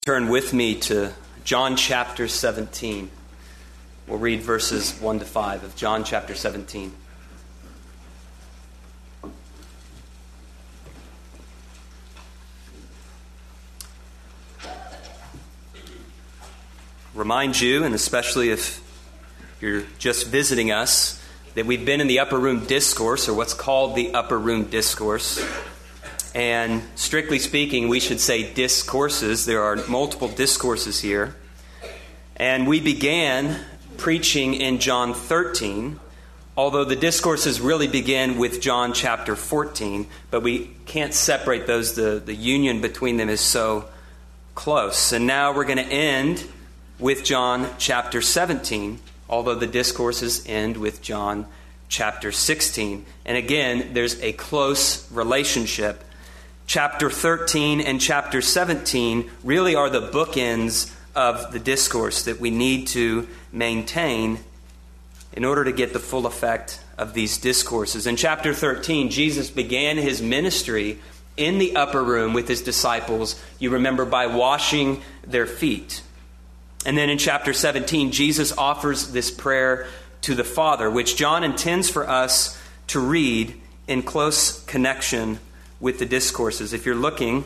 Turn with me to John chapter 17. We'll read verses 1 to 5 of John chapter 17. Remind you, and especially if you're just visiting us, that we've been in the Upper Room Discourse, or what's called the Upper Room Discourse. And strictly speaking, we should say discourses. There are multiple discourses here. And we began preaching in John 13, although the discourses really begin with John chapter 14, but we can't separate those. The union between them is so close. And now we're going to end with John chapter 17, although the discourses end with John chapter 16. And again, there's a close relationship. Chapter 13 and chapter 17 really are the bookends of the discourse that we need to maintain in order to get the full effect of these discourses. In chapter 13, Jesus began his ministry in the upper room with his disciples, you remember, by washing their feet. And then in chapter 17, Jesus offers this prayer to the Father, which John intends for us to read in close connection with the discourses. If you're looking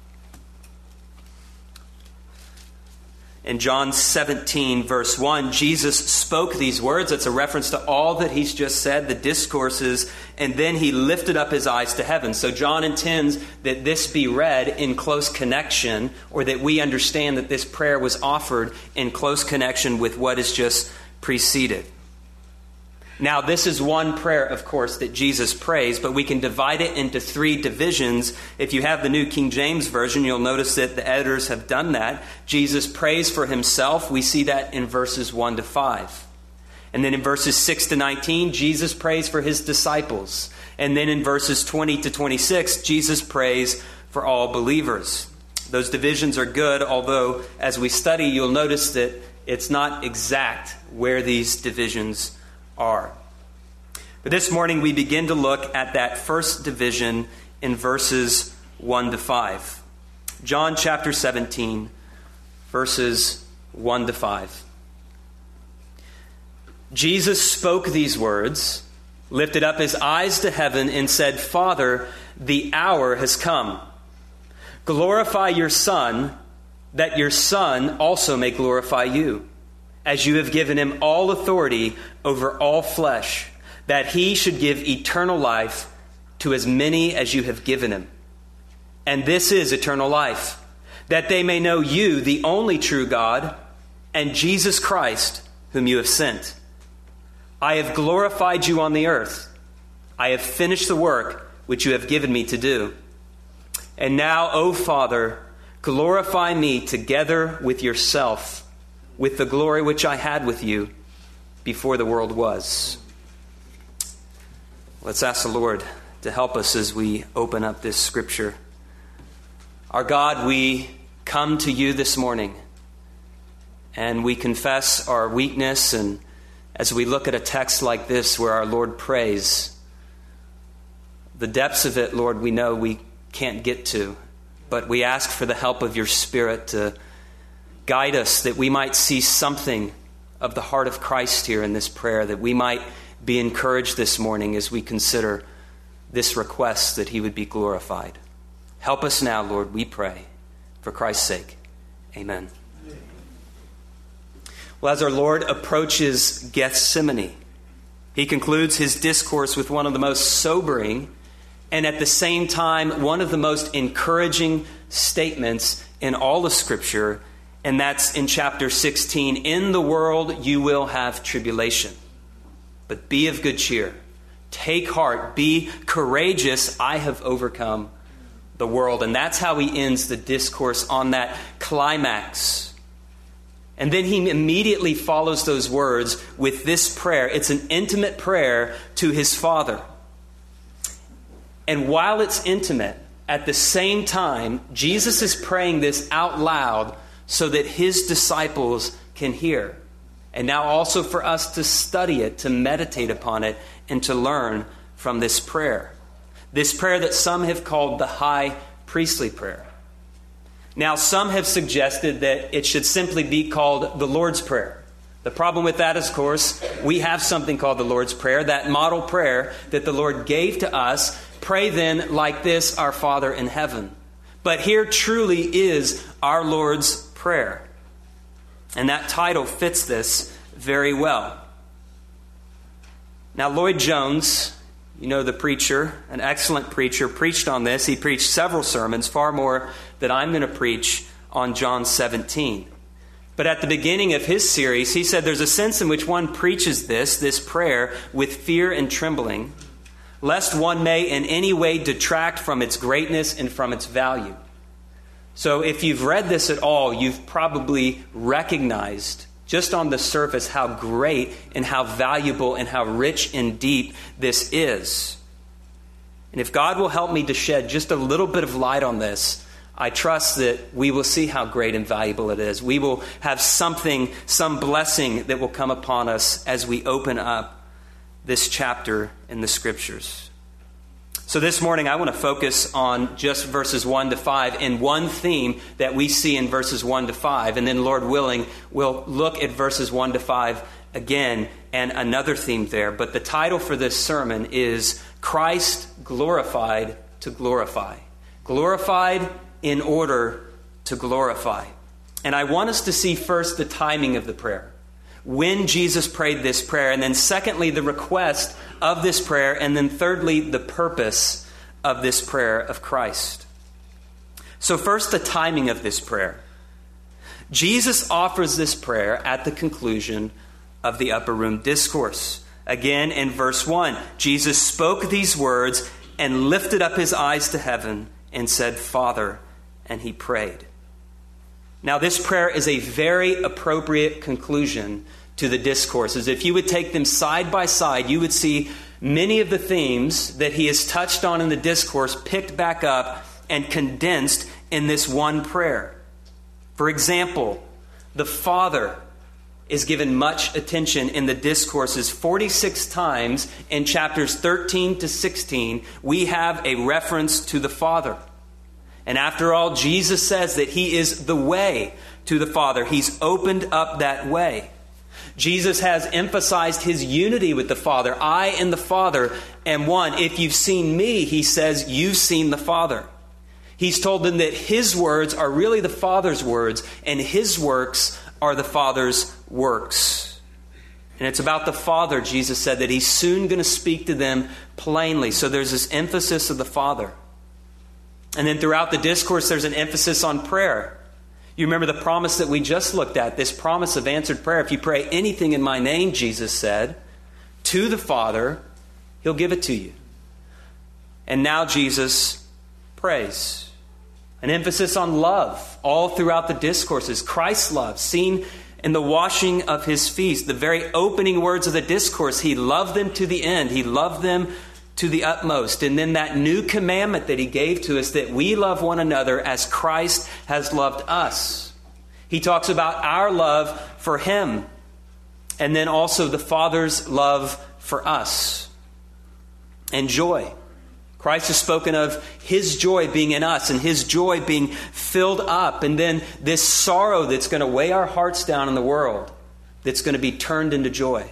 in John 17, verse 1, Jesus spoke these words. It's a reference to all that he's just said, the discourses, and then he lifted up his eyes to heaven. So John intends that this be read in close connection, or that we understand that this prayer was offered in close connection with what is just preceded. Now, this is one prayer, of course, that Jesus prays, but we can divide it into three divisions. If you have the New King James Version, you'll notice that the editors have done that. Jesus prays for himself. We see that in verses 1 to 5. And then in verses 6 to 19, Jesus prays for his disciples. And then in verses 20 to 26, Jesus prays for all believers. Those divisions are good, although as we study, you'll notice that it's not exact where these divisions are. But this morning we begin to look at that first division in verses 1 to 5. John chapter 17, verses 1 to 5. Jesus spoke these words, lifted up his eyes to heaven, and said, "Father, the hour has come. Glorify your Son, that your Son also may glorify you, as you have given him all authority over all flesh, that he should give eternal life to as many as you have given him. And this is eternal life, that they may know you, the only true God, and Jesus Christ, whom you have sent. I have glorified you on the earth. I have finished the work which you have given me to do. And now, O Father, glorify me together with yourself, with the glory which I had with you before the world was." Let's ask the Lord to help us as we open up this scripture. Our God, we come to you this morning and we confess our weakness, and as we look at a text like this where our Lord prays, the depths of it, Lord, we know we can't get to, but we ask for the help of your Spirit to guide us, that we might see something of the heart of Christ here in this prayer, that we might be encouraged this morning as we consider this request that he would be glorified. Help us now, Lord, we pray, for Christ's sake. Amen. Well, as our Lord approaches Gethsemane, he concludes his discourse with one of the most sobering and at the same time one of the most encouraging statements in all of Scripture. And that's in chapter 16. In the world you will have tribulation, but be of good cheer. Take heart, be courageous. I have overcome the world. And that's how he ends the discourse on that climax. And then he immediately follows those words with this prayer. It's an intimate prayer to his Father. And while it's intimate, at the same time, Jesus is praying this out loud so that his disciples can hear. And now also for us to study it, to meditate upon it, and to learn from this prayer. This prayer that some have called the high priestly prayer. Now, some have suggested that it should simply be called the Lord's Prayer. The problem with that is, of course, we have something called the Lord's Prayer, that model prayer that the Lord gave to us. Pray then like this, our Father in heaven. But here truly is our Lord's Prayer. And that title fits this very well. Now, Lloyd Jones, you know the preacher, an excellent preacher, preached on this. He preached several sermons, far more than I'm going to preach on John 17. But at the beginning of his series, he said there's a sense in which one preaches this prayer with fear and trembling, lest one may in any way detract from its greatness and from its value. So if you've read this at all, you've probably recognized just on the surface how great and how valuable and how rich and deep this is. And if God will help me to shed just a little bit of light on this, I trust that we will see how great and valuable it is. We will have some blessing that will come upon us as we open up this chapter in the Scriptures. So this morning I want to focus on just verses 1 to 5 and one theme that we see in verses 1 to 5. And then, Lord willing, we'll look at verses 1 to 5 again and another theme there. But the title for this sermon is Christ Glorified to Glorify. Glorified in order to glorify. And I want us to see first the timing of the prayer. When Jesus prayed this prayer, and then secondly, the request of this prayer, and then thirdly, the purpose of this prayer of Christ. So first, the timing of this prayer. Jesus offers this prayer at the conclusion of the upper room discourse. Again, in verse 1, Jesus spoke these words and lifted up his eyes to heaven and said, Father, and he prayed. Now, this prayer is a very appropriate conclusion to the discourses. If you would take them side by side, you would see many of the themes that he has touched on in the discourse picked back up and condensed in this one prayer. For example, the Father is given much attention in the discourses. 46 times in chapters 13 to 16, we have a reference to the Father. And after all, Jesus says that he is the way to the Father. He's opened up that way. Jesus has emphasized his unity with the Father. I and the Father am one. If you've seen me, he says, you've seen the Father. He's told them that his words are really the Father's words, and his works are the Father's works. And it's about the Father, Jesus said, that he's soon going to speak to them plainly. So there's this emphasis of the Father. And then throughout the discourse, there's an emphasis on prayer. You remember the promise that we just looked at, this promise of answered prayer. If you pray anything in my name, Jesus said, to the Father, he'll give it to you. And now Jesus prays. An emphasis on love all throughout the discourses. Christ's love, seen in the washing of his feet. The very opening words of the discourse, he loved them to the end. He loved them to the utmost. And then that new commandment that he gave to us, that we love one another as Christ has loved us. He talks about our love for him. And then also the Father's love for us. And joy. Christ has spoken of his joy being in us and his joy being filled up. And then this sorrow that's going to weigh our hearts down in the world, that's going to be turned into joy.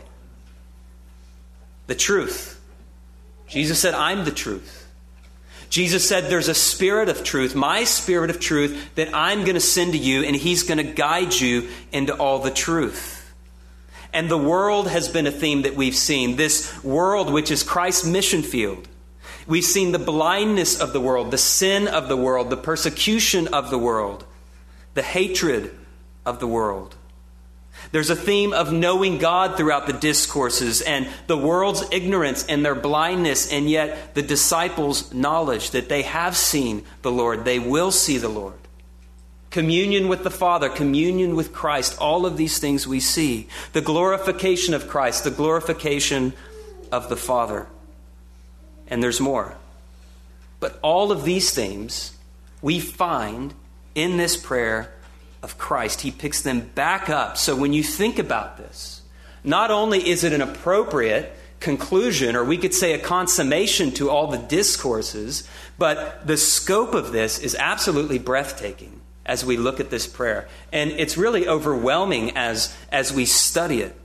The truth. Jesus said, I'm the truth. Jesus said, there's a spirit of truth, my spirit of truth, that I'm going to send to you, and he's going to guide you into all the truth. And the world has been a theme that we've seen. This world, which is Christ's mission field. We've seen the blindness of the world, the sin of the world, the persecution of the world, the hatred of the world. There's a theme of knowing God throughout the discourses and the world's ignorance and their blindness, and yet the disciples' knowledge that they have seen the Lord, they will see the Lord. Communion with the Father, communion with Christ, all of these things we see. The glorification of Christ, the glorification of the Father. And there's more. But all of these themes we find in this prayer of Christ. He picks them back up. So when you think about this, not only is it an appropriate conclusion, or we could say a consummation to all the discourses, but the scope of this is absolutely breathtaking as we look at this prayer. And it's really overwhelming as we study it.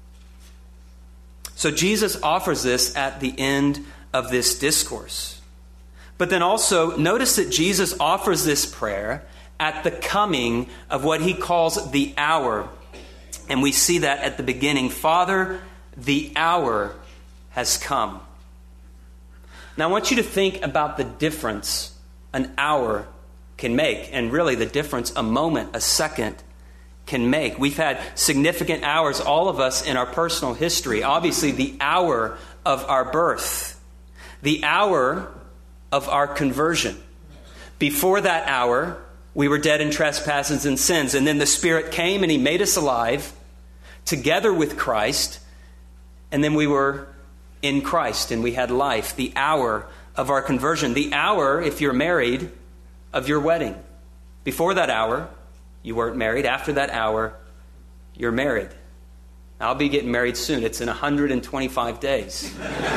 So Jesus offers this at the end of this discourse. But then also notice that Jesus offers this prayer at the coming of what he calls the hour. And we see that at the beginning. Father, the hour has come. Now I want you to think about the difference an hour can make, and really the difference a moment, a second can make. We've had significant hours, all of us, in our personal history. Obviously, the hour of our birth, the hour of our conversion. Before that hour, we were dead in trespasses and sins, and then the Spirit came and he made us alive together with Christ, and then we were in Christ and we had life. The hour of our conversion. The hour, if you're married, of your wedding. Before that hour, you weren't married. After that hour, you're married. I'll be getting married soon. It's in 125 days.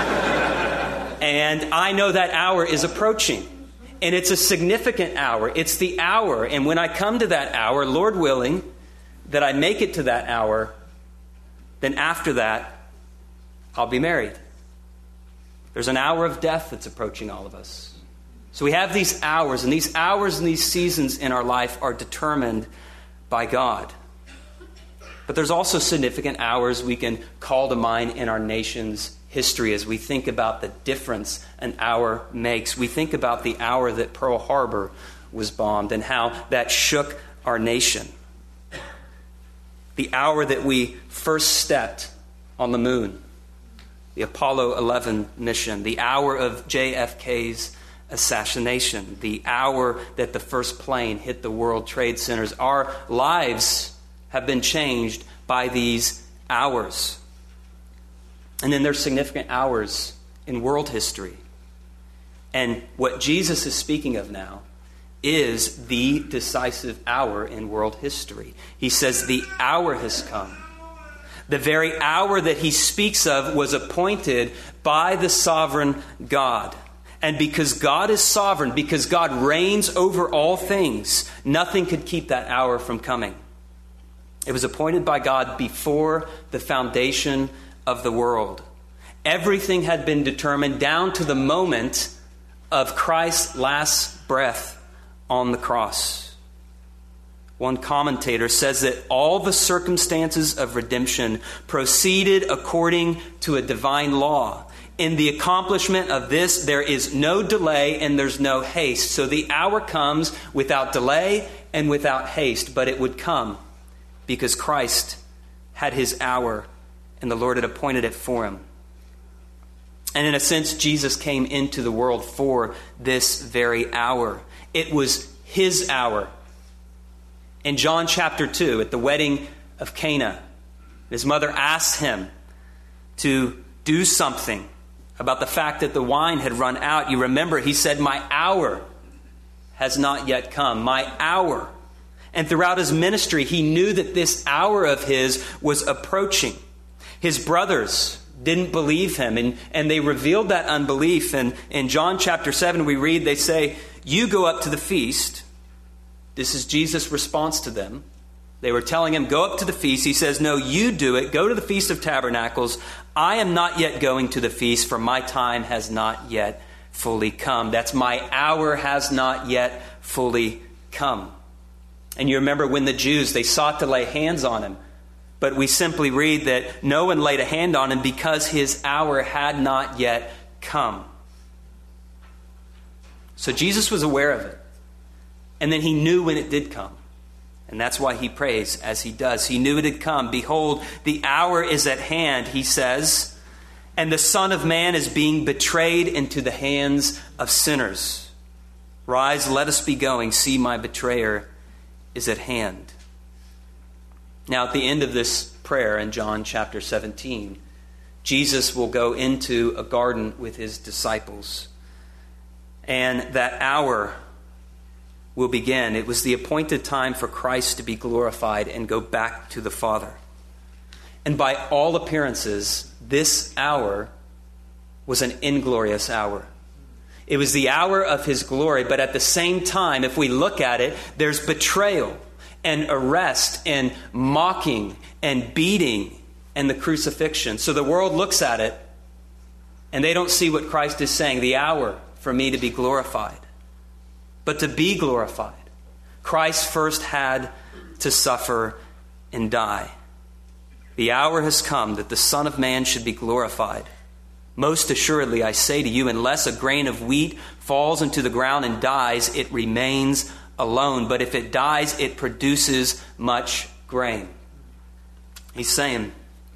And I know that hour is approaching. And it's a significant hour. It's the hour. And when I come to that hour, Lord willing, that I make it to that hour, then after that, I'll be married. There's an hour of death that's approaching all of us. So we have these hours, and these seasons in our life are determined by God. But there's also significant hours we can call to mind in our nation's history as we think about the difference an hour makes. We think about the hour that Pearl Harbor was bombed and how that shook our nation. The hour that we first stepped on the moon, the Apollo 11 mission, the hour of JFK's assassination, the hour that the first plane hit the World Trade Centers. Our lives have been changed by these hours. And then there's significant hours in world history. And what Jesus is speaking of now is the decisive hour in world history. He says the hour has come. The very hour that he speaks of was appointed by the sovereign God. And because God is sovereign, because God reigns over all things, nothing could keep that hour from coming. It was appointed by God before the foundation of the world. Everything had been determined down to the moment of Christ's last breath on the cross. One commentator says that all the circumstances of redemption proceeded according to a divine law. In the accomplishment of this, there is no delay and there's no haste. So the hour comes without delay and without haste, but it would come because Christ had his hour and the Lord had appointed it for him. And in a sense, Jesus came into the world for this very hour. It was his hour. In John chapter 2, at the wedding of Cana, his mother asked him to do something about the fact that the wine had run out. You remember, he said, "My hour has not yet come." My hour. And throughout his ministry, he knew that this hour of his was approaching. His brothers didn't believe him, and they revealed that unbelief. And in John chapter 7, we read, they say, "You go up to the feast." This is Jesus' response to them. They were telling him, "Go up to the feast." He says, "No, you do it. Go to the Feast of Tabernacles. I am not yet going to the feast, for my time has not yet fully come." That's my hour has not yet fully come. And you remember when the Jews, they sought to lay hands on him. But we simply read that no one laid a hand on him because his hour had not yet come. So Jesus was aware of it. And then he knew when it did come. And that's why he prays as he does. He knew it had come. "Behold, the hour is at hand," he says, "and the Son of Man is being betrayed into the hands of sinners. Rise, let us be going. See, my betrayer is at hand." Now, at the end of this prayer in John chapter 17, Jesus will go into a garden with his disciples. And that hour will begin. It was the appointed time for Christ to be glorified and go back to the Father. And by all appearances, this hour was an inglorious hour. It was the hour of his glory, but at the same time, if we look at it, there's betrayal and arrest and mocking and beating and the crucifixion. So the world looks at it and they don't see what Christ is saying, the hour for me to be glorified. But to be glorified, Christ first had to suffer and die. The hour has come that the Son of Man should be glorified. Most assuredly, I say to you, unless a grain of wheat falls into the ground and dies, it remains alone. But if it dies, it produces much grain. He's saying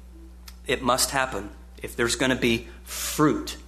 it must happen if there's going to be fruit.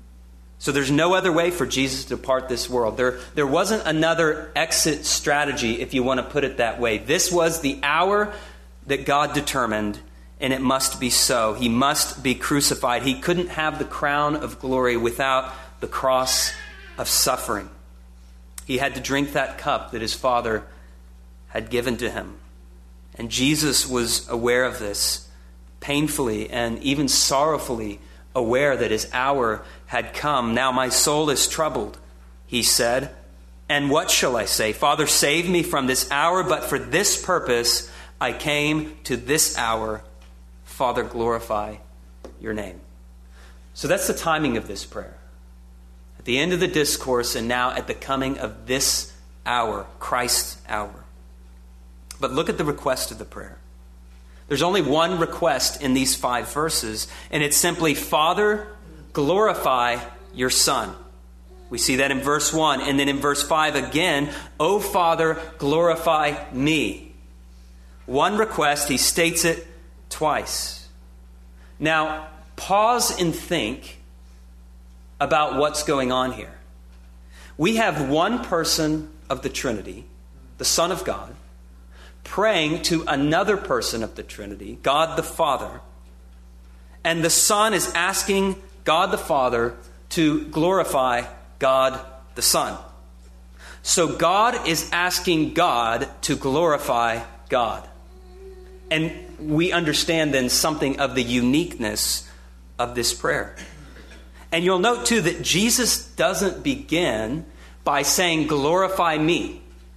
So there's no other way for Jesus to depart this world. There wasn't another exit strategy, if you want to put it that way. This was the hour that God determined, and it must be so. He must be crucified. He couldn't have the crown of glory without the cross of suffering. He had to drink that cup that his Father had given to him. And Jesus was aware of this, painfully and even sorrowfully aware that his hour had come. Now my soul is troubled, he said. And what shall I say? Father, save me from this hour, but for this purpose I came to this hour. Father, glorify your name. So that's the timing of this prayer. At the end of the discourse and now at the coming of this hour, Christ's hour. But look at the request of the prayer. There's only one request in these 5 verses, and it's simply, Father, glorify your Son. We see that in verse 1, and then in verse 5 again, O Father, glorify me. One request, he states it twice. Now, pause and think about what's going on here. We have one person of the Trinity, the Son of God, praying to another person of the Trinity, God the Father. And the Son is asking God the Father to glorify God the Son. So God is asking God to glorify God. And we understand then something of the uniqueness of this prayer. And you'll note too that Jesus doesn't begin by saying, glorify me.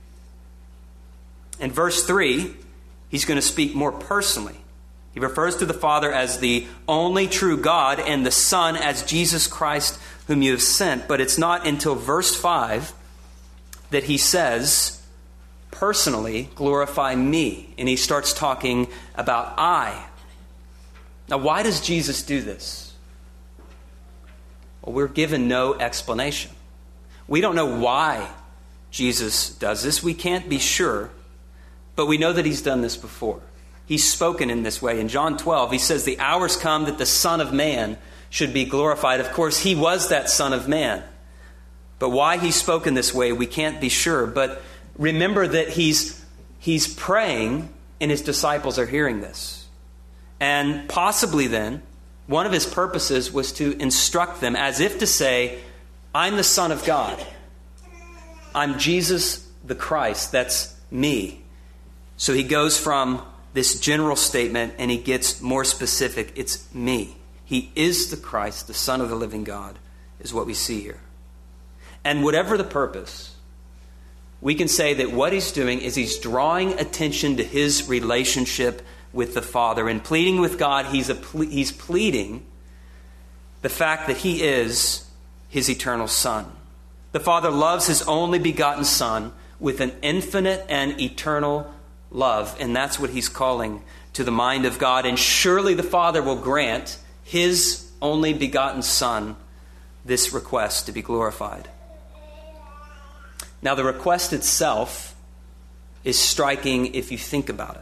In verse 3, he's going to speak more personally. He refers to the Father as the only true God and the Son as Jesus Christ whom you have sent. But it's not until verse 5 that he says, personally, glorify me. And he starts talking about I. Now, why does Jesus do this? Well, we're given no explanation. We don't know why Jesus does this. We can't be sure. But we know that he's done this before. He's spoken in this way. In John 12, he says, the hour's come that the Son of Man should be glorified. Of course, he was that Son of Man. But why he spoke in this way, we can't be sure. But remember that he's praying and his disciples are hearing this. And possibly then, one of his purposes was to instruct them as if to say, I'm the Son of God. I'm Jesus the Christ. That's me. So he goes from this general statement and he gets more specific. It's me. He is the Christ, the Son of the living God, is what we see here. And whatever the purpose, we can say that what he's doing is he's drawing attention to his relationship with the Father. And pleading with God, he's pleading the fact that he is his eternal Son. The Father loves his only begotten Son with an infinite and eternal love. And that's what he's calling to the mind of God. And surely the Father will grant his only begotten Son this request to be glorified. Now, the request itself is striking if you think about it.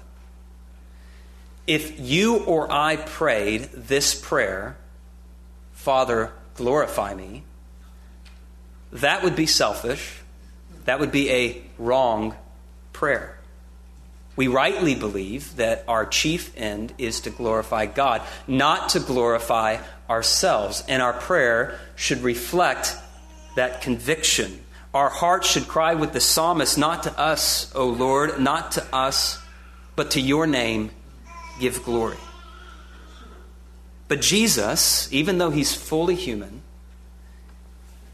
If you or I prayed this prayer, Father, glorify me, that would be selfish. That would be a wrong prayer. We rightly believe that our chief end is to glorify God, not to glorify ourselves. And our prayer should reflect that conviction. Our hearts should cry with the psalmist, not to us, O Lord, not to us, but to your name give glory. But Jesus, even though he's fully human,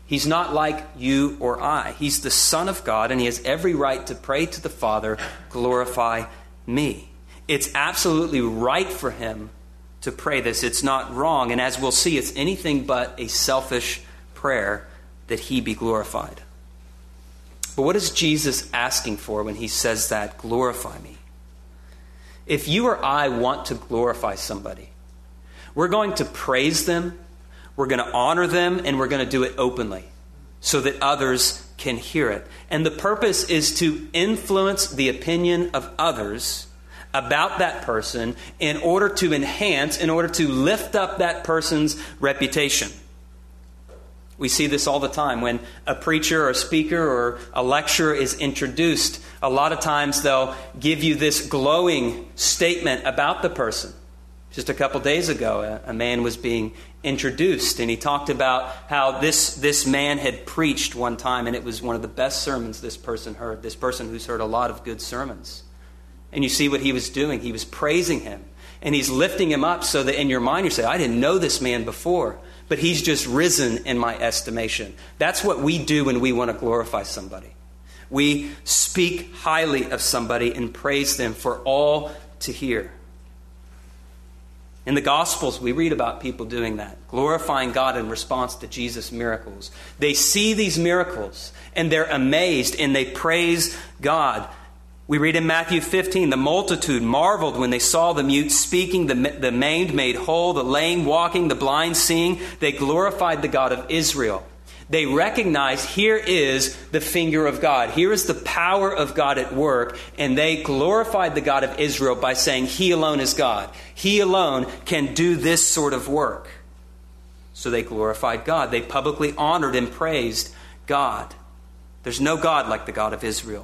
He's not like you or I. He's the Son of God, and he has every right to pray to the Father, glorify me. It's absolutely right for him to pray this. It's not wrong. And as we'll see, it's anything but a selfish prayer that he be glorified. But what is Jesus asking for when he says that, glorify me? If you or I want to glorify somebody, we're going to praise them, we're going to honor them, and we're going to do it openly so that others can hear it. And the purpose is to influence the opinion of others about that person in order to enhance, in order to lift up that person's reputation. We see this all the time when a preacher or a speaker or a lecturer is introduced. A lot of times they'll give you this glowing statement about the person. Just a couple days ago, a man was being introduced, and he talked about how this man had preached one time, and it was one of the best sermons this person heard, this person who's heard a lot of good sermons. And you see what he was doing. He was praising him, and he's lifting him up so that in your mind you say, I didn't know this man before, but he's just risen in my estimation. That's what we do when we want to glorify somebody. We speak highly of somebody and praise them for all to hear. In the Gospels, we read about people doing that, glorifying God in response to Jesus' miracles. They see these miracles, and they're amazed, and they praise God. We read in Matthew 15, the multitude marveled when they saw the mute speaking, the maimed made whole, the lame walking, the blind seeing. They glorified the God of Israel. They recognized here is the finger of God. Here is the power of God at work. And they glorified the God of Israel by saying he alone is God. He alone can do this sort of work. So they glorified God. They publicly honored and praised God. There's no God like the God of Israel.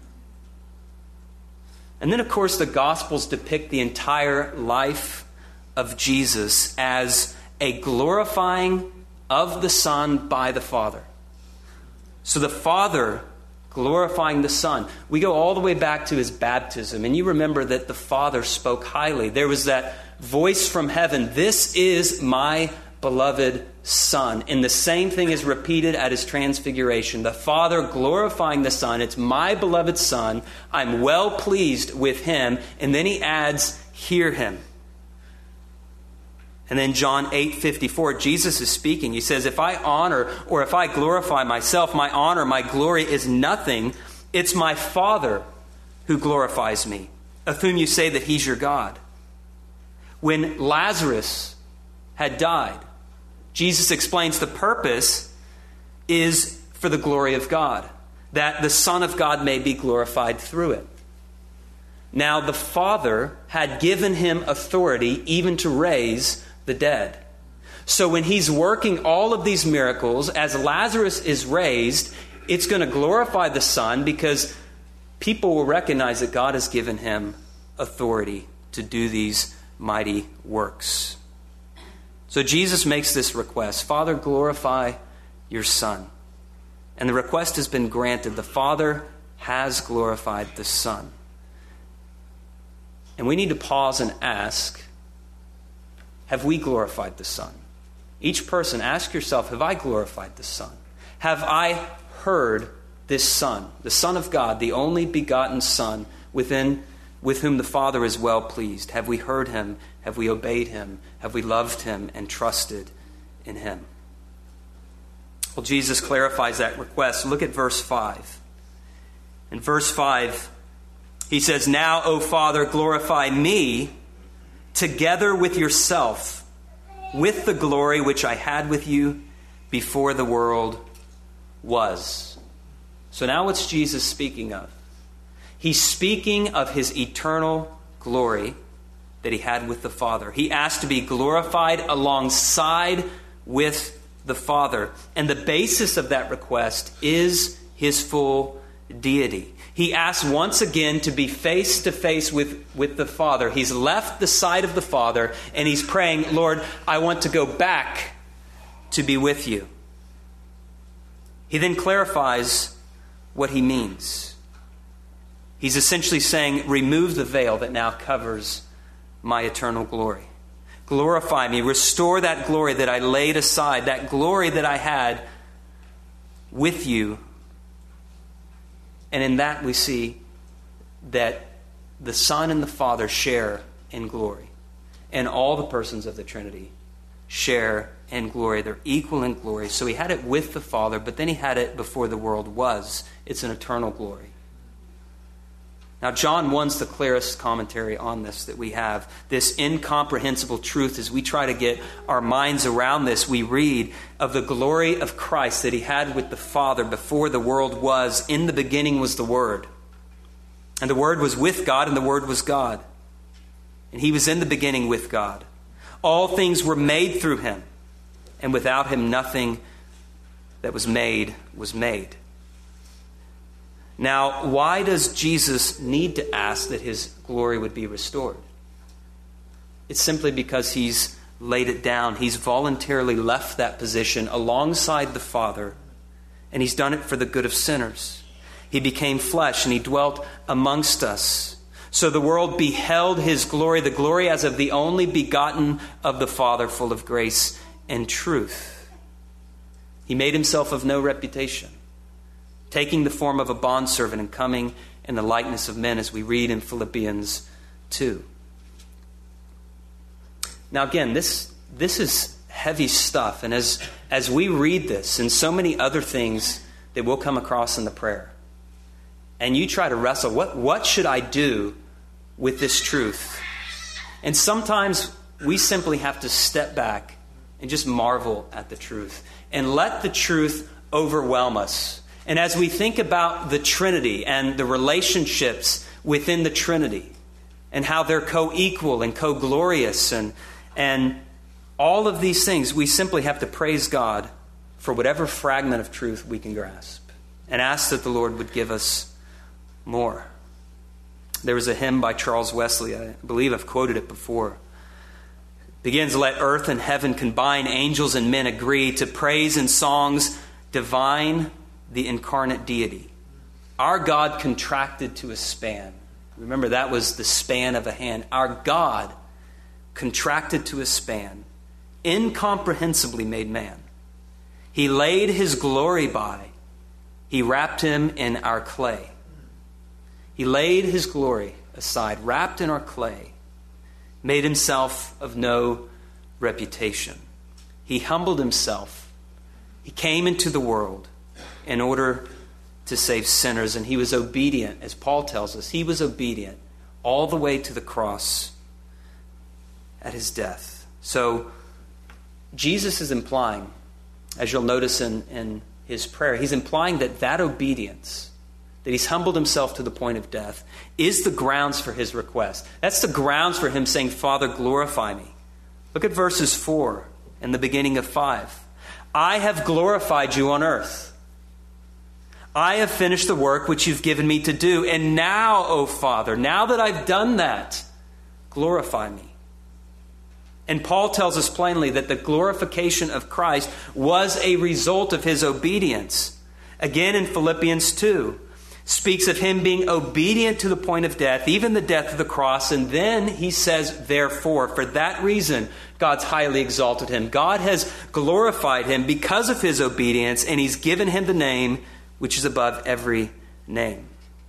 And then, of course, the Gospels depict the entire life of Jesus as a glorifying of the Son by the Father. So the Father glorifying the Son. We go all the way back to his baptism, and you remember that the Father spoke highly. There was that voice from heaven, this is my beloved Son. And the same thing is repeated at his transfiguration. The Father glorifying the Son. It's my beloved Son. I'm well pleased with him. And then he adds, hear him. And then John 8:54, Jesus is speaking. He says, if I honor or if I glorify myself, my honor, my glory is nothing. It's my Father who glorifies me, of whom you say that he's your God. When Lazarus had died, Jesus explains the purpose is for the glory of God, that the Son of God may be glorified through it. Now the Father had given him authority even to raise the dead. So when he's working all of these miracles, as Lazarus is raised, it's going to glorify the Son because people will recognize that God has given him authority to do these mighty works. So Jesus makes this request, Father, glorify your Son. And the request has been granted. The Father has glorified the Son. And we need to pause and ask, have we glorified the Son? Each person, ask yourself, have I glorified the Son? Have I heard this Son, the Son of God, the only begotten Son, with whom the Father is well pleased? Have we heard him? Have we obeyed him? Have we loved him and trusted in him? Well, Jesus clarifies that request. Look at verse 5. In verse 5, he says, now, O Father, glorify me together with yourself, with the glory which I had with you before the world was. So now what's Jesus speaking of? He's speaking of his eternal glory that he had with the Father. He asked to be glorified alongside with the Father. And the basis of that request is his full deity. He asks once again to be face to face with the Father. He's left the side of the Father and he's praying, Lord, I want to go back to be with you. He then clarifies what he means. He's essentially saying, remove the veil that now covers my eternal glory. Glorify me. Restore that glory that I laid aside, that glory that I had with you. And in that we see that the Son and the Father share in glory. And all the persons of the Trinity share in glory. They're equal in glory. So he had it with the Father, but then he had it before the world was. It's an eternal glory. Now, John 1's the clearest commentary on this that we have. This incomprehensible truth, as we try to get our minds around this, we read of the glory of Christ that he had with the Father before the world was. In the beginning was the Word. And the Word was with God, and the Word was God. And he was in the beginning with God. All things were made through him, and without him nothing that was made was made. Now, why does Jesus need to ask that his glory would be restored? It's simply because he's laid it down. He's voluntarily left that position alongside the Father, and he's done it for the good of sinners. He became flesh, and he dwelt amongst us. So the world beheld his glory, the glory as of the only begotten of the Father, full of grace and truth. He made himself of no reputation, taking the form of a bondservant and coming in the likeness of men, as we read in Philippians 2. Now again, this is heavy stuff. And as we read this and so many other things that we'll come across in the prayer, and you try to wrestle, what should I do with this truth? And sometimes we simply have to step back and just marvel at the truth and let the truth overwhelm us. And as we think about the Trinity and the relationships within the Trinity and how they're co-equal and co-glorious and all of these things, we simply have to praise God for whatever fragment of truth we can grasp and ask that the Lord would give us more. There was a hymn by Charles Wesley, I believe I've quoted it before. It begins, "Let earth and heaven combine, angels and men agree to praise in songs divine the incarnate deity. Our God contracted to a span." Remember, that was the span of a hand. Our God contracted to a span, incomprehensibly made man. He laid his glory by. He wrapped him in our clay. He laid his glory aside, wrapped in our clay, made himself of no reputation. He humbled himself. He came into the world in order to save sinners, and he was obedient, as Paul tells us. He was obedient all the way to the cross at his death. So Jesus is implying, as you'll notice in his prayer, he's implying that obedience, that he's humbled himself to the point of death, is the grounds for his request. That's the grounds for him saying, "Father, glorify me." Look at verses 4 and the beginning of 5. "I have glorified you on earth. I have finished the work which you've given me to do. And now, O Father, now that I've done that, glorify me." And Paul tells us plainly that the glorification of Christ was a result of his obedience. Again in Philippians 2, speaks of him being obedient to the point of death, even the death of the cross. And then he says, therefore, for that reason, God's highly exalted him. God has glorified him because of his obedience, and he's given him the name which is above every name.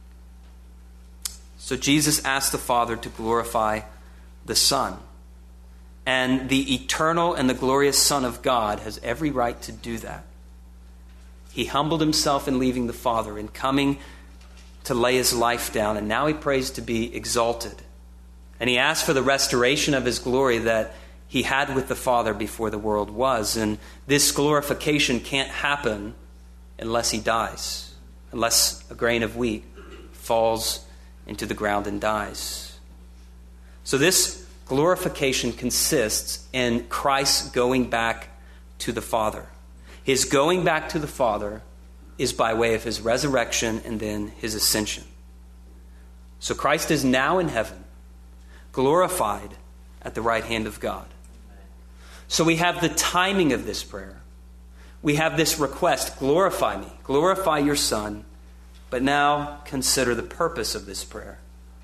So Jesus asked the Father to glorify the Son. And the eternal and the glorious Son of God has every right to do that. He humbled himself in leaving the Father and coming to lay his life down, and now he prays to be exalted. And he asked for the restoration of his glory that he had with the Father before the world was. And this glorification can't happen unless he dies, unless a grain of wheat falls into the ground and dies. So this glorification consists in Christ going back to the Father. His going back to the Father is by way of his resurrection and then his ascension. So Christ is now in heaven, glorified at the right hand of God. So we have the timing of this prayer. We have this request, glorify me, glorify your Son. But now consider the purpose of this prayer.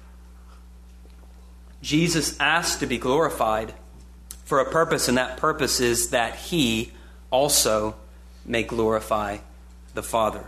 Jesus asked to be glorified for a purpose, and that purpose is that he also may glorify the Father.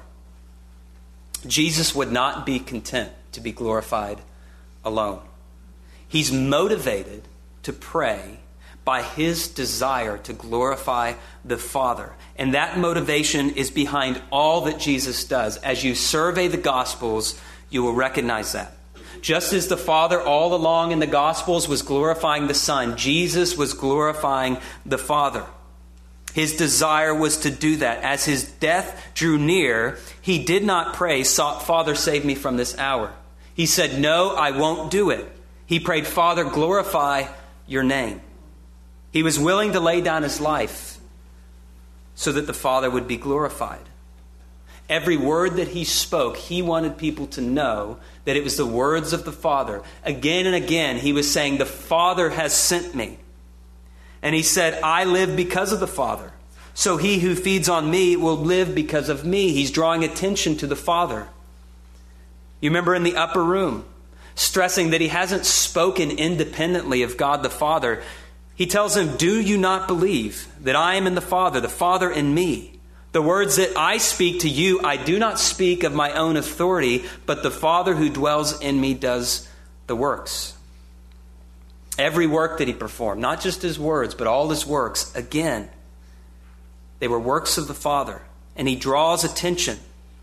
Jesus would not be content to be glorified alone. He's motivated to pray by his desire to glorify the Father. And that motivation is behind all that Jesus does. As you survey the Gospels, you will recognize that. Just as the Father all along in the Gospels was glorifying the Son, Jesus was glorifying the Father. His desire was to do that. As his death drew near, he did not pray, "Father, save me from this hour." He said, "No, I won't do it." He prayed, "Father, glorify your name." He was willing to lay down his life so that the Father would be glorified. Every word that he spoke, he wanted people to know that it was the words of the Father. Again and again, he was saying, "The Father has sent me." And he said, "I live because of the Father. So he who feeds on me will live because of me." He's drawing attention to the Father. You remember in the upper room, stressing that he hasn't spoken independently of God the Father. He tells him, "Do you not believe that I am in the Father in me? The words that I speak to you, I do not speak of my own authority, but the Father who dwells in me does the works." Every work that he performed, not just his words, but all his works, again, they were works of the Father. And he draws attention.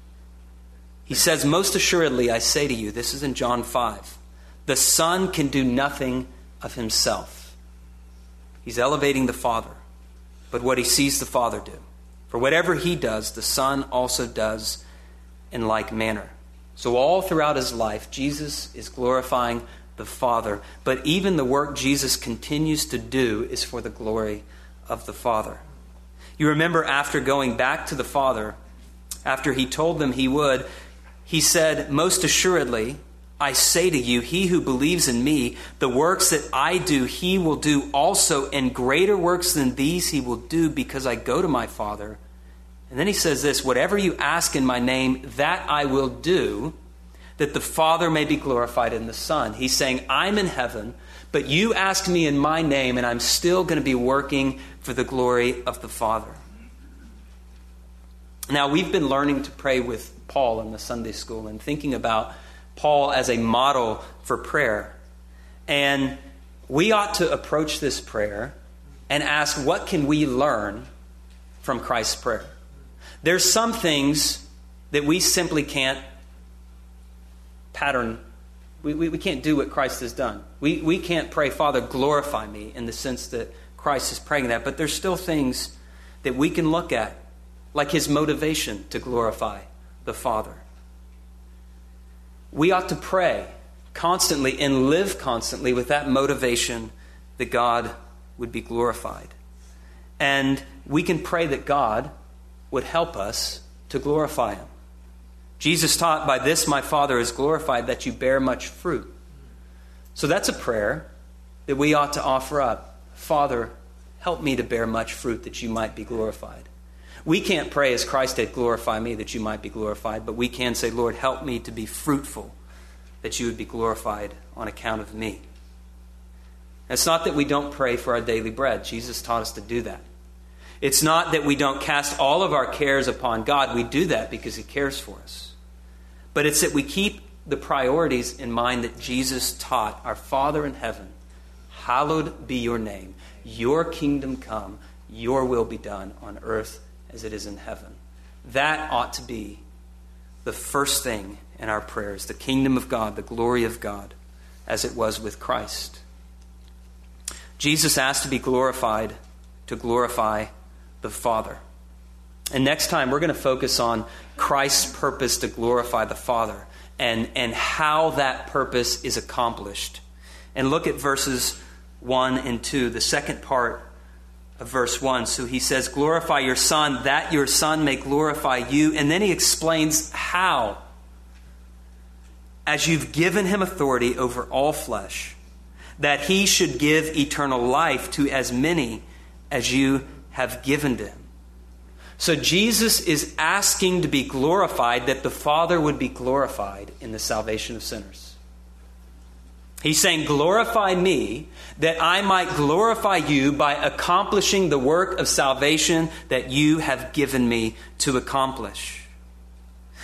He says, "Most assuredly, I say to you," this is in John 5, "the Son can do nothing of himself." He's elevating the Father, but what he sees the Father do. For whatever he does, the Son also does in like manner. So all throughout his life, Jesus is glorifying the Father. But even the work Jesus continues to do is for the glory of the Father. You remember after going back to the Father, after he told them he would, he said, "Most assuredly, I say to you, he who believes in me, the works that I do, he will do also, and greater works than these he will do, because I go to my Father." And then he says this, "Whatever you ask in my name, that I will do, that the Father may be glorified in the Son." He's saying, I'm in heaven, but you ask me in my name, and I'm still going to be working for the glory of the Father. Now, we've been learning to pray with Paul in the Sunday school and thinking about Paul as a model for prayer. And we ought to approach this prayer and ask, what can we learn from Christ's prayer? There's some things that we simply can't pattern. We can't do what Christ has done. We can't pray, "Father, glorify me," in the sense that Christ is praying that. But there's still things that we can look at, like his motivation to glorify the Father. We ought to pray constantly and live constantly with that motivation that God would be glorified. And we can pray that God would help us to glorify him. Jesus taught, "By this my Father is glorified, that you bear much fruit." So that's a prayer that we ought to offer up. "Father, help me to bear much fruit that you might be glorified." We can't pray as Christ did, "Glorify me that you might be glorified," but we can say, "Lord, help me to be fruitful, that you would be glorified on account of me." It's not that we don't pray for our daily bread. Jesus taught us to do that. It's not that we don't cast all of our cares upon God. We do that because he cares for us. But it's that we keep the priorities in mind that Jesus taught. Our Father in heaven, hallowed be your name. Your kingdom come, your will be done on earth as it is in heaven. That ought to be the first thing in our prayers, the kingdom of God, the glory of God, as it was with Christ. Jesus asked to be glorified, to glorify the Father. And next time we're going to focus on Christ's purpose to glorify the Father and how that purpose is accomplished. And look at verses 1 and 2, the second part of verse 1. So he says, "Glorify your Son, that your Son may glorify you." And then he explains how. "As you've given him authority over all flesh, that he should give eternal life to as many as you have given to him." So Jesus is asking to be glorified, that the Father would be glorified in the salvation of sinners. He's saying, "Glorify me, that I might glorify you by accomplishing the work of salvation that you have given me to accomplish."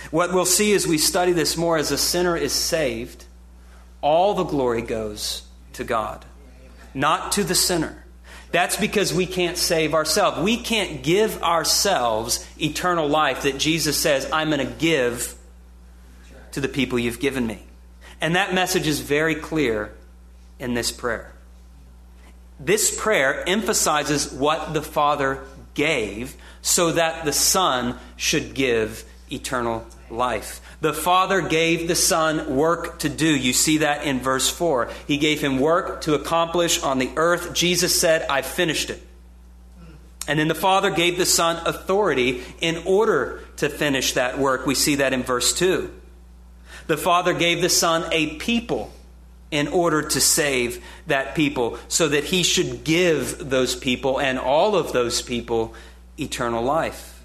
What we'll see as we study this more, as a sinner is saved, all the glory goes to God, not to the sinner. That's because we can't save ourselves. We can't give ourselves eternal life that Jesus says, I'm going to give to the people you've given me. And that message is very clear in this prayer. This prayer emphasizes what the Father gave so that the Son should give eternal life. The Father gave the Son work to do. You see that in verse 4. He gave him work to accomplish on the earth. Jesus said, I've finished it. And then the Father gave the Son authority in order to finish that work. We see that in verse 2. The Father gave the Son a people in order to save that people, so that he should give those people and all of those people eternal life.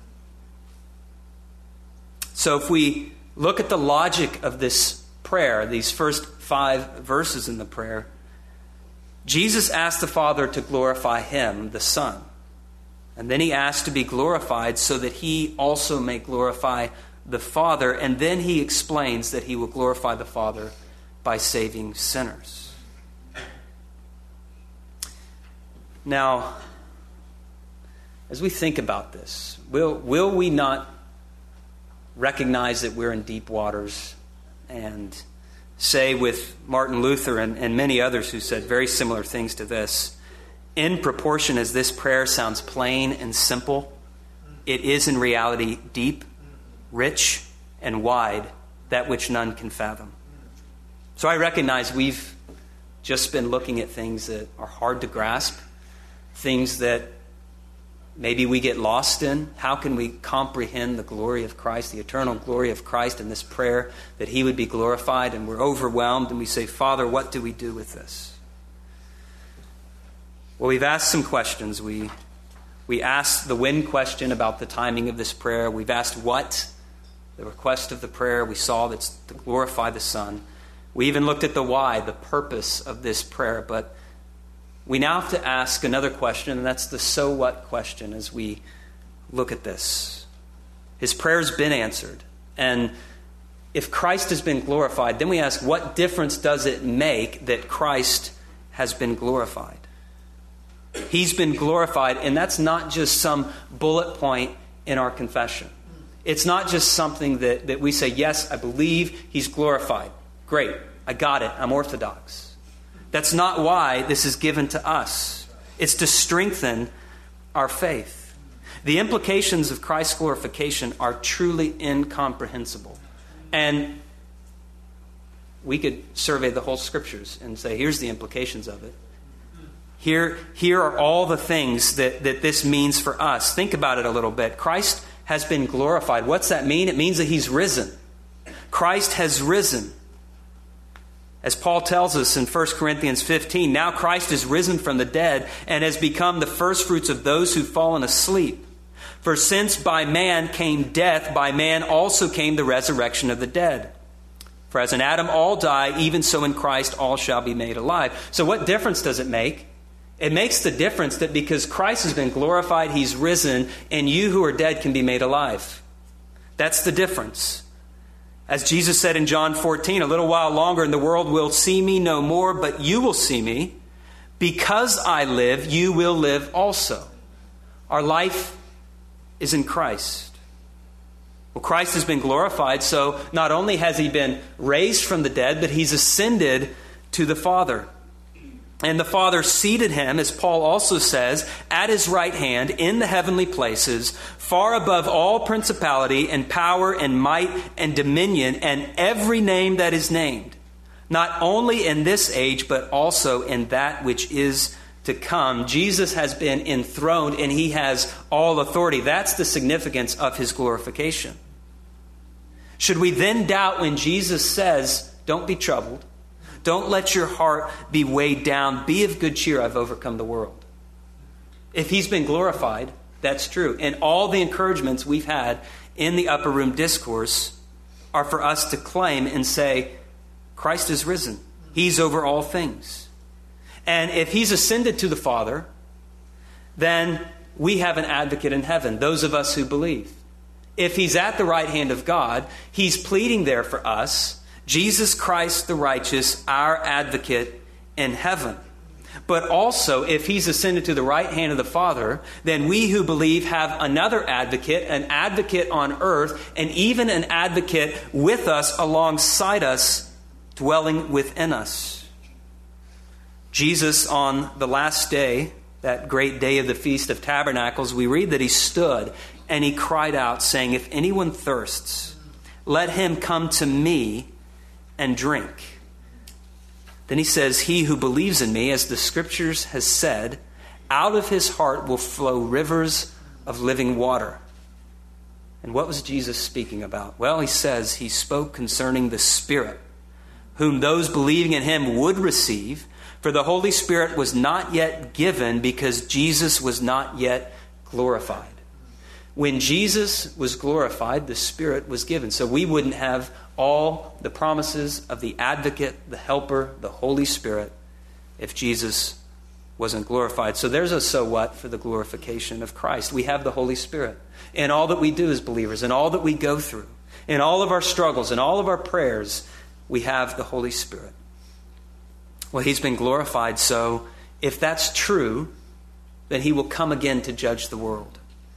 So if we look at the logic of this prayer, these first 5 verses in the prayer, Jesus asked the Father to glorify him, the Son. And then he asked to be glorified so that he also may glorify the Father. And then he explains that he will glorify the Father by saving sinners. Now, as we think about this, will we not recognize that we're in deep waters and say with Martin Luther and many others who said very similar things to this, in proportion as this prayer sounds plain and simple, it is in reality deep, rich, and wide, that which none can fathom. So I recognize we've just been looking at things that are hard to grasp, things that maybe we get lost in. How can we comprehend the glory of Christ, the eternal glory of Christ in this prayer, that he would be glorified? And we're overwhelmed and we say, Father, what do we do with this? Well, we've asked some questions. We asked the when question about the timing of this prayer. We've asked what, the request of the prayer. We saw that's to glorify the Son. We even looked at the why, the purpose of this prayer. But we now have to ask another question, and that's the so what question as we look at this. His prayer's been answered. And if Christ has been glorified, then we ask, what difference does it make that Christ has been glorified? He's been glorified, and that's not just some bullet point in our confession. It's not just something that we say, yes, I believe he's glorified. Great, I got it, I'm Orthodox. That's not why this is given to us. It's to strengthen our faith. The implications of Christ's glorification are truly incomprehensible. And we could survey the whole Scriptures and say, here's the implications of it. Here are all the things that this means for us. Think about it a little bit. Christ has been glorified. What's that mean? It means that he's risen. Christ has risen. As Paul tells us in 1 Corinthians 15, now Christ is risen from the dead and has become the firstfruits of those who've fallen asleep. For since by man came death, by man also came the resurrection of the dead. For as in Adam all die, even so in Christ all shall be made alive. So what difference does it make? It makes the difference that because Christ has been glorified, he's risen, and you who are dead can be made alive. That's the difference. As Jesus said in John 14, a little while longer and the world will see me no more, but you will see me. Because I live, you will live also. Our life is in Christ. Well, Christ has been glorified, so not only has he been raised from the dead, but he's ascended to the Father. And the Father seated him, as Paul also says, at his right hand in the heavenly places, far above all principality and power and might and dominion and every name that is named, not only in this age, but also in that which is to come. Jesus has been enthroned and he has all authority. That's the significance of his glorification. Should we then doubt when Jesus says, don't be troubled? Don't let your heart be weighed down. Be of good cheer. I've overcome the world. If he's been glorified, that's true. And all the encouragements we've had in the upper room discourse are for us to claim and say, Christ is risen. He's over all things. And if he's ascended to the Father, then we have an advocate in heaven, those of us who believe. If he's at the right hand of God, he's pleading there for us, Jesus Christ the righteous, our advocate in heaven. But also, if he's ascended to the right hand of the Father, then we who believe have another advocate, an advocate on earth, and even an advocate with us, alongside us, dwelling within us. Jesus, on the last day, that great day of the Feast of Tabernacles, we read that he stood and he cried out, saying, "If anyone thirsts, let him come to me and drink." Then he says, "He who believes in me, as the Scriptures has said, out of his heart will flow rivers of living water." And what was Jesus speaking about? Well, he says he spoke concerning the Spirit, whom those believing in him would receive, for the Holy Spirit was not yet given because Jesus was not yet glorified. When Jesus was glorified, the Spirit was given. So we wouldn't have all the promises of the advocate, the helper, the Holy Spirit, if Jesus wasn't glorified. So there's a so what for the glorification of Christ. We have the Holy Spirit in all that we do as believers, in all that we go through, in all of our struggles, in all of our prayers, we have the Holy Spirit. Well, he's been glorified, so if that's true, then he will come again to judge the world.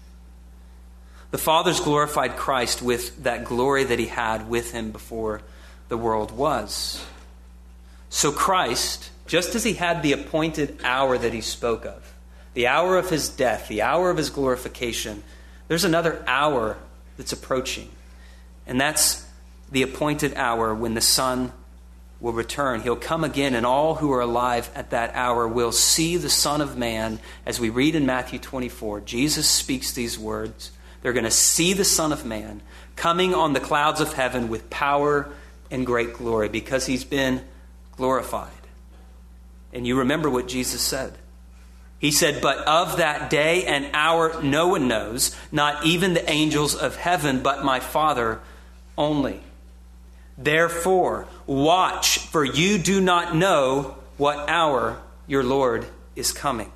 The Father's glorified Christ with that glory that he had with him before the world was. So Christ, just as he had the appointed hour that he spoke of, the hour of his death, the hour of his glorification, there's another hour that's approaching. And that's the appointed hour when the Son will return. He'll come again, and all who are alive at that hour will see the Son of Man. As we read in Matthew 24, Jesus speaks these words. They're going to see the Son of Man coming on the clouds of heaven with power and great glory because he's been glorified. And you remember what Jesus said. He said, "But of that day and hour no one knows, not even the angels of heaven, but my Father only. Therefore, watch, for you do not know what hour your Lord is coming.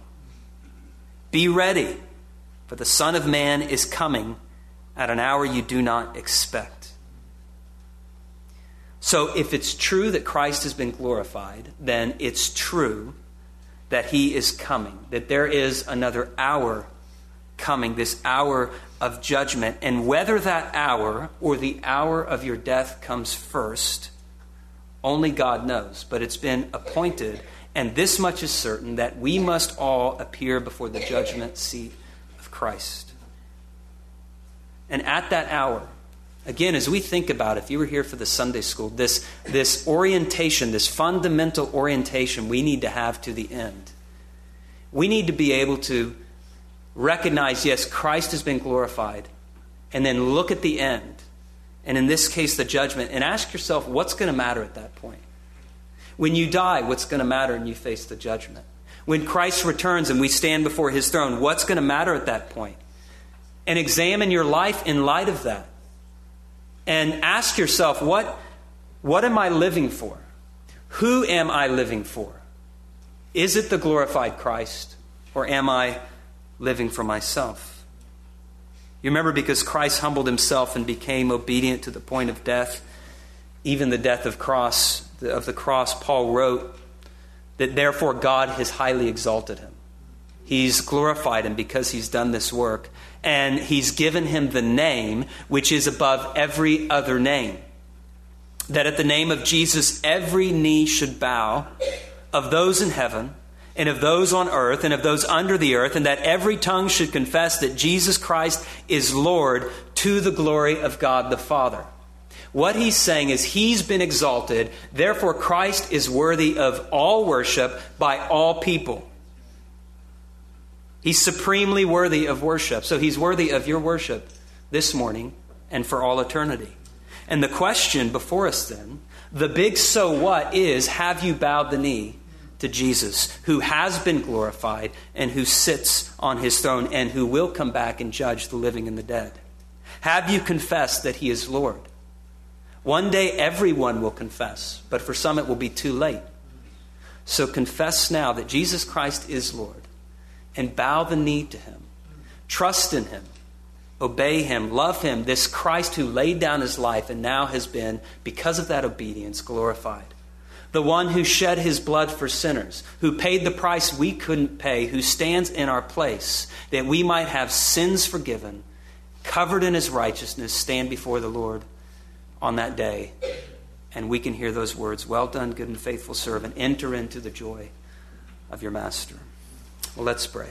Be ready, for the Son of Man is coming at an hour you do not expect." So if it's true that Christ has been glorified, then it's true that he is coming, that there is another hour coming, this hour of judgment. And whether that hour or the hour of your death comes first, only God knows. But it's been appointed, and this much is certain, that we must all appear before the judgment seat of Christ. And at that hour, again, as we think about, if you were here for the Sunday school, this orientation, this fundamental orientation we need to have to the end. We need to be able to recognize, yes, Christ has been glorified, and then look at the end, and in this case, the judgment, and ask yourself, what's going to matter at that point? When you die, what's going to matter and you face the judgment? When Christ returns and we stand before his throne, what's going to matter at that point? And examine your life in light of that. And ask yourself, what am I living for? Who am I living for? Is it the glorified Christ, or am I living for myself? You remember, because Christ humbled himself and became obedient to the point of death, even the death of the cross, Paul wrote that therefore God has highly exalted him. He's glorified him because he's done this work. And he's given him the name which is above every other name. That at the name of Jesus, every knee should bow, of those in heaven, and of those on earth, and of those under the earth, and that every tongue should confess that Jesus Christ is Lord, to the glory of God the Father. What he's saying is he's been exalted, therefore Christ is worthy of all worship by all people. He's supremely worthy of worship. So he's worthy of your worship this morning and for all eternity. And the question before us then, the big so what is, have you bowed the knee to Jesus, who has been glorified and who sits on his throne and who will come back and judge the living and the dead? Have you confessed that he is Lord? One day everyone will confess, but for some it will be too late. So confess now that Jesus Christ is Lord, and bow the knee to him. Trust in him. obey him, love him, this Christ who laid down his life and now has been, because of that obedience, glorified. The one who shed his blood for sinners, who paid the price we couldn't pay, who stands in our place, that we might have sins forgiven, covered in his righteousness, stand before the Lord on that day. And we can hear those words, "Well done, good and faithful servant. Enter into the joy of your master." Well, let's pray.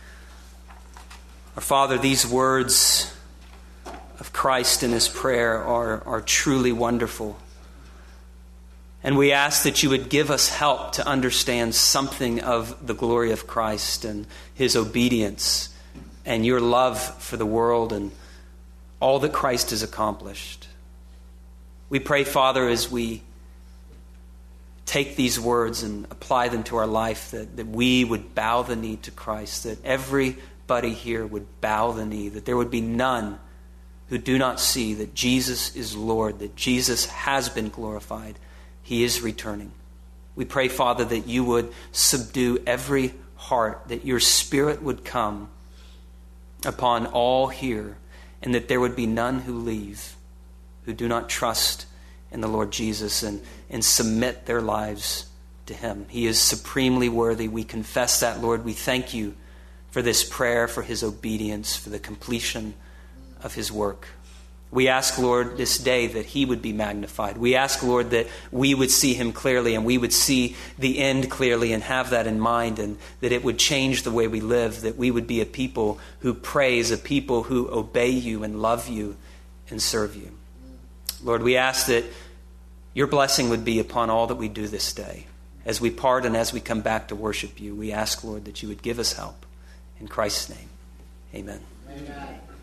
Our Father, these words of Christ in his prayer are truly wonderful. And we ask that you would give us help to understand something of the glory of Christ and his obedience and your love for the world and all that Christ has accomplished. We pray, Father, as we take these words and apply them to our life, that we would bow the knee to Christ, that everybody here would bow the knee, that there would be none who do not see that Jesus is Lord, that Jesus has been glorified. He is returning. We pray, Father, that you would subdue every heart, that your Spirit would come upon all here, and that there would be none who leave who do not trust in the Lord Jesus and submit their lives to him. He is supremely worthy. We confess that, Lord. We thank you for this prayer, for his obedience, for the completion of his work. We ask, Lord, this day that he would be magnified. We ask, Lord, that we would see him clearly and we would see the end clearly and have that in mind, and that it would change the way we live, that we would be a people who praise, a people who obey you and love you and serve you. Lord, we ask that your blessing would be upon all that we do this day. As we part and as we come back to worship you, we ask, Lord, that you would give us help. In Christ's name, amen. Amen.